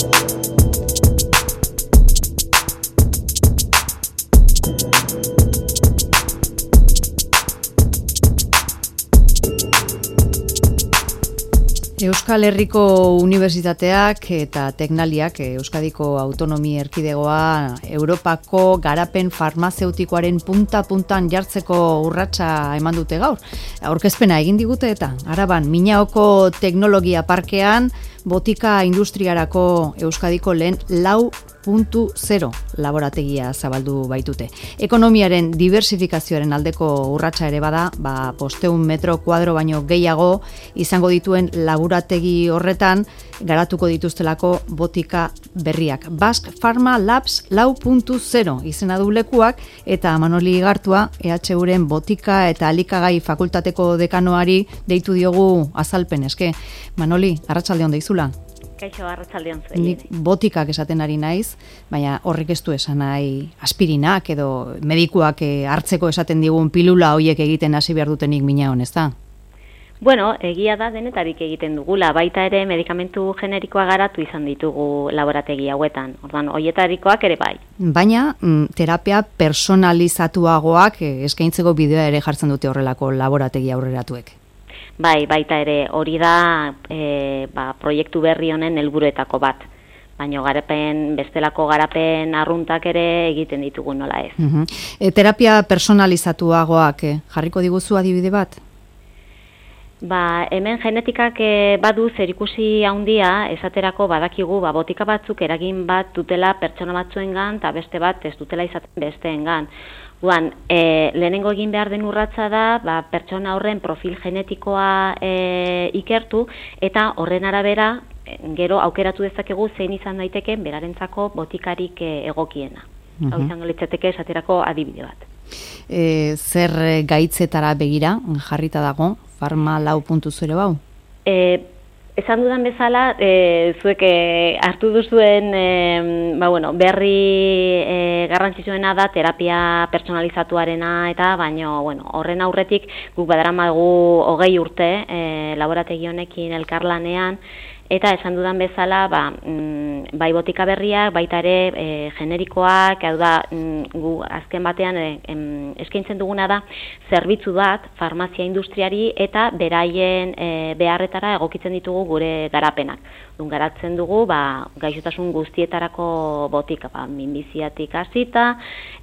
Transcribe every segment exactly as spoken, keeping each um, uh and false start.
Euskal Herriko Unibertsitateak eta Teknaliak Euskadiko Autonomi Erkidegoa Europako garapen farmazeutikoaren punta-puntan jartzeko urratsa eman dute gaur. Aurkezpena egin digute eta Araban Minaoko Teknologia Parkean botika industriarako Euskadiko lehen lau puntu zero laborategia zabaldu baitute. Ekonomiaren diversifikazioaren aldeko urratsa ere bada, ba bosteun metro kuadro baino gehiago izango dituen laborategi horretan garatuko dituztelako botika berriak. Basque Pharma Labs lau puntu zero izena du lekuak eta Manoli Igartua E H Uren botika eta elikagai fakultateko dekanoari deitu diogu azalpen eske. Manoli, arratsalde on deizula. Kaixo, arratsaldeon zuei. Nik botikak esaten ari naiz, baina horrek ez du esan nahi aspirinak edo medikuak hartzeko esaten digun pilula hoiek egiten hasi behar dutenik mina hon, ezta? Bueno, egia da denetarik egiten dugula, baita ere medikamentu generikoa garatu izan ditugu laborategi hauetan. Orduan, hoietarikoak ere bai. Baina terapia personalizatuagoak eskaintzeko bidea ere jartzen dute horrelako laborategi aurreratuek. Bai, baita ere hori da e, ba, proiektu berri honen helburuetako bat. Baina garapen, bestelako garapen arruntak ere egiten ditugu nola ez. Uh-huh. e, terapia personalizatuagoak eh? jarriko diguzu adibide bat? Ba, hemen genetikak e, badu zerikusi handia, esaterako badakigu ba, botika batzuk eragin bat dutela pertsona batzuengan eta beste bat ez dutela izaten besteengan. Duan, e, lehenengo egin behar den urratsa da, ba, pertsona horren profil genetikoa e, ikertu, eta horren arabera, e, gero aukeratu dezakegu zein izan daiteken berarentzako botikarik e, egokiena. Uh-huh. Hau izango litzateke esaterako adibide bat. E, zer gaitzetara begira jarrita dago, Pharma lau puntu zero hau? E, Esan dudan bezala, e, zuek e, hartu duzuen e, ba, bueno, berri e, garrantzitsuena da terapia personalizatuarena eta baino bueno, horren aurretik guk badaramagu hogei urte e, laborategi honekin elkarlanean eta esan dudan bezala ba, mm, bai botika berriak, baita ere e, generikoak, hau da mm, gu azken batean e, em, eskaintzen duguna da zerbitzu bat farmazia industriari eta beraien e, beharretara egokitzen ditugu gure garapenak. Dun garatzen dugu ba, gaixotasun guztietarako botika, ba, minbiziatik hasita,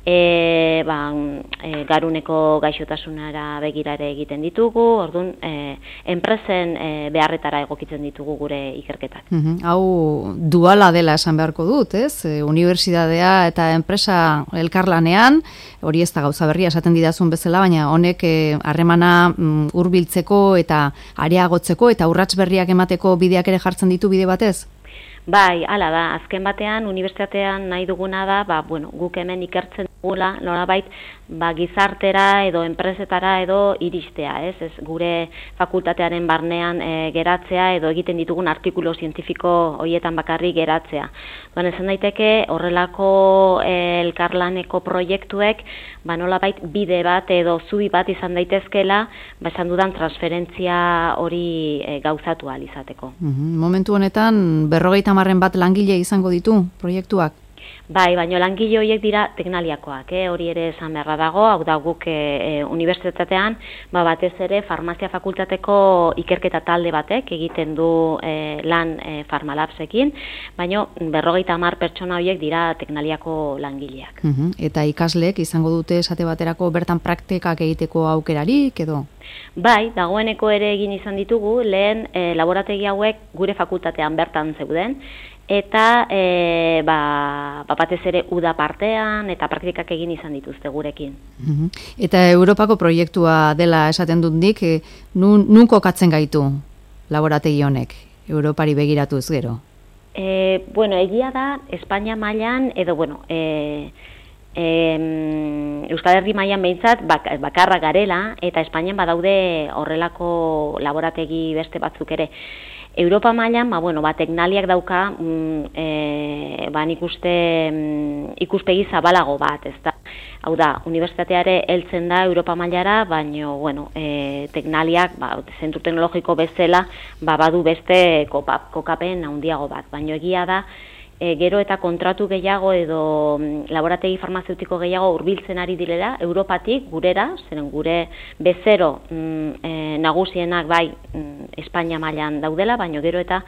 e, ba, e, garuneko gaixotasunara begirare egiten ditugu, orduan e, enpresen e, beharretara egokitzen ditugu gure ikerketak. Uhum. Hau duala dela esan beharko dut, ez? E, unibertsitatea eta enpresa elkarlanean, hori ez da gauza berria esaten didazun bezala, baina honek harremana mm, hurbiltzeko eta areagotzeko eta urrats berriak emateko bideak ere jartzen ditu bide batez? Bai, hala da, azken batean unibertsitatean nahi duguna da, ba, bueno, guk hemen ikertzen dugula, nolabait, ba, gizartera edo enpresetara edo iristea, ez? Ez gure fakultatearen barnean e, geratzea edo egiten ditugun artikulu zientifiko horietan bakarrik geratzea. Ba, esan daiteke horrelako e, elkarlaneko proiektuek, ba, nolabait bide bat edo zubi bat izan daitezkela, ba, esan dudan transferentzia hori e, gauzatu ahal izateko. Uhum. Momentu honetan berrogeita hamarren bat langile izango ditu proiektuak? Bai, baina langile horiek dira teknaliakoak, eh? Hori ere esan beharra dago, hau da guk e, unibertsitatean, ba, batez ere farmazia fakultateko ikerketa talde batek egiten du e, lan e, Pharmalabsekin, baina berrogeita hamar pertsona horiek dira teknaliako langileak. Uhum. Eta ikasleek izango dute esate baterako bertan praktikak egiteko aukerarik edo? Bai, dagoeneko ere egin izan ditugu, lehen e, laborategi hauek gure fakultatean bertan zeuden, eta e, ba, batez ere uda partean eta praktikak egin izan dituzte gurekin. Uh-huh. Eta Europako proiektua dela esaten dut nik, e, nun, nun kokatzen gaitu laborategi honek, Europari begiratuz gero? E, bueno, egia da, Espainia mailan edo, bueno, e, e, Euskal Herri mailan behintzat bak, bakarra garela, eta Espainian badaude horrelako laborategi beste batzuk ere. Europa mailan, ba, bueno, ba, teknaliak dauka, mm, e, ba, nik uste mm, ikuspegi zabalago bat, ez da. Hau da, unibertsitateare heltzen da Europa mailara, baino, bueno, e, teknaliak, ba, zentru teknologiko bezala, ba, badu beste kopa, kokapen handiago bat, baino egia da, E, gero eta kontratu gehiago edo mm, laborategi farmazeutiko gehiago hurbiltzen ari direla, Europatik gurera, zeren gure bezero mm, e, nagusienak bai mm, Espainia mailan daudela, baino gero eta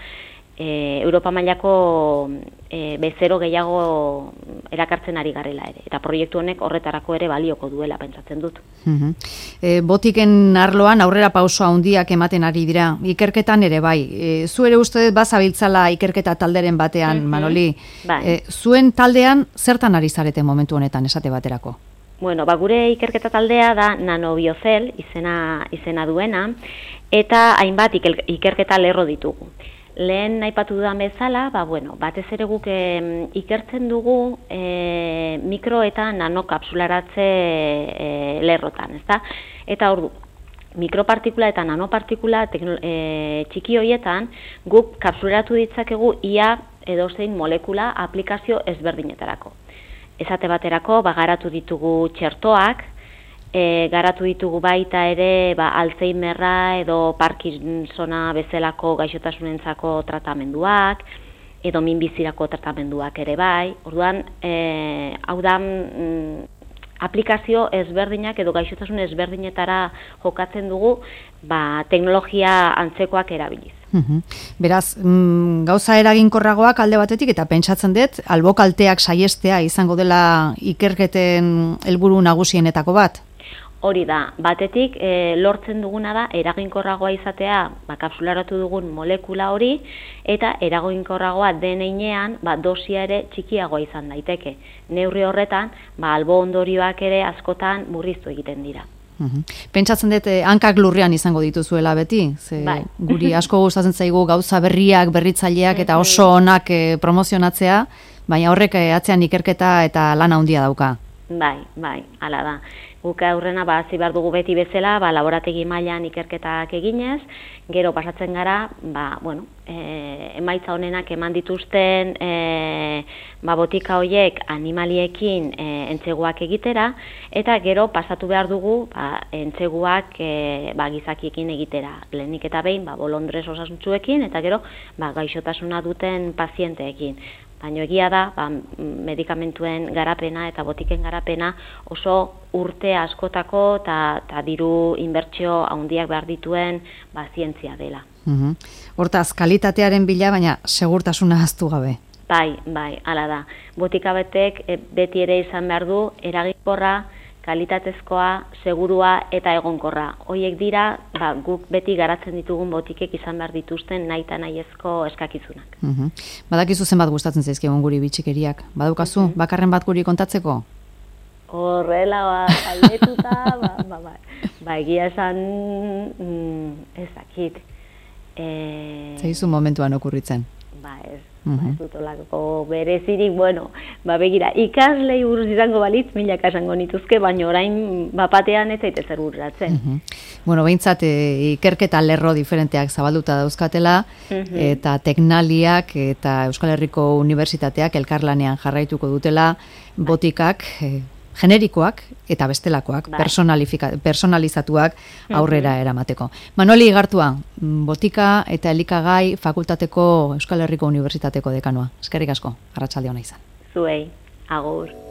e, Europa mailako e, bezero gehiago erakartzen ari garela ere. Eta proiektu honek horretarako ere balioko duela pentsatzen dut. Uh-huh. E, botiken arloan aurrera pauso handiak ematen ari dira. Ikerketan ere bai. E, zu ere uste bazabiltzala ikerketa talderen batean, uh-huh. Manoli. Bai. E, zuen taldean zertan ari zarete momentu honetan esate baterako? Bueno, ba, gure ikerketa taldea da nanobiozel izena, izena duena, eta hainbat iker, ikerketa lerro ditugu. Lehen aipatu dudan bezala, ba, bueno, batez ere guk e, ikertzen dugu e, mikro eta nanokapsularatze e, lerrotan, ezta? Eta ordu, mikropartikula eta nanopartikula e, txiki horietan guk kapsularatu ditzakegu ia edozein molekula aplikazio ezberdinetarako. Esate baterako, ba, garatu ditugu txertoak, E, garatu ditugu baita ere ba, Alzheimerra edo Parkinsona bezalako gaixotasunentzako tratamenduak, edo minbizirako tratamenduak ere bai. Orduan, e, hau da mm, aplikazio ezberdinak edo gaixotasun ezberdinetara jokatzen dugu ba, teknologia antzekoak erabiliz. Uhum. Beraz, mm, gauza eraginkorragoak alde batetik eta pentsatzen dut, albokalteak saiestea izango dela ikerketen helburu nagusienetako bat? Hori da, batetik e, lortzen duguna da eraginkorragoa izatea, ba, kapsularatu dugun molekula hori, eta eraginkorragoa den heinean, ba, dosia ere txikiagoa izan daiteke. Neurri horretan, ba, albo ondorioak ere askotan murriztu egiten dira. Uhum. Pentsatzen dut, eh, hankak lurrean izango dituzuela beti? Ze bai. Guri asko gustatzen zaigu gauza berriak, berritzaileak eta oso onak eh, promozionatzea, baina horrek eh, atzean ikerketa eta lana handia dauka. Bai, bai, hala da. Guk aurrena ba hasi behar dugu beti bezala, ba laborategi mailan ikerketak eginez, gero pasatzen gara, ba bueno, e, emaitza honenak eman dituzten e, ba botika hoiek animaliekin e, entseguak egitera eta gero pasatu behar dugu ba entseguak e, ba gizakiekin egitera. Lehenik eta behin ba bolondres osasuntsuekin eta gero ba gaixotasuna duten pazienteekin. Baina egia da, ba, medikamentuen garapena eta botiken garapena oso urte askotako eta diru inbertsio handiak behar dituen ba, zientzia dela. Uhum. Hortaz, kalitatearen bila, baina segurtasuna ahaztu gabe. Bai, bai, hala da. Botika betek e, beti ere izan behar du, eraginkorra, kalitatezkoa, segurua eta egonkorra. Hoiek dira, ba, guk beti garatzen ditugun botikek izan behar dituzten nahi eta nahiezko eskakizunak. Uhum. Badakizu zenbat gustatzen zaizkigun guri bitxikeriak. Badaukazu, uhum. Bakarren bat guri kontatzeko? Horrela, ba, aldetuta, ba, ba, ba, ba, egia esan, mm, ez dakit. E... Zaizu momentuan okurritzen? Ba, ez. Uh-huh. Ba, ez dut olako berezirik, bueno, ba, begira, ikaslei buruz izango balitz, milaka esango nituzke, baina orain bapatean ez zaite zer burratzen. Uh-huh. Bueno, behintzat, e, ikerketa lerro diferenteak zabalduta dauzkatela, uh-huh. eta teknaliak eta Euskal Herriko Unibertsitateak elkarlanean jarraituko dutela, botikak, e, generikoak eta bestelakoak, personalizatuak aurrera eramateko. Manoli Igartua, botika eta elikagai fakultateko Euskal Herriko Unibertsitateko dekanoa. Eskerrik asko, arratsalde ona izan. Zuei, agur.